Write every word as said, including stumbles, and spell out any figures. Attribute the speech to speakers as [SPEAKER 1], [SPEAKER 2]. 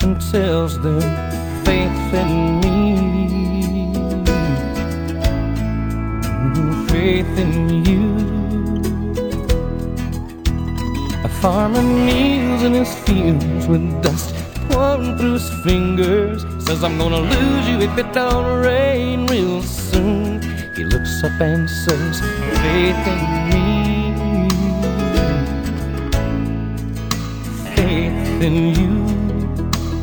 [SPEAKER 1] and tells them faith in me, faith in you. A farmer kneels in his fields with dust pouring through his fingers, says I'm gonna lose you if it don't rain real soon. He looks up and says, faith in me, faith in you.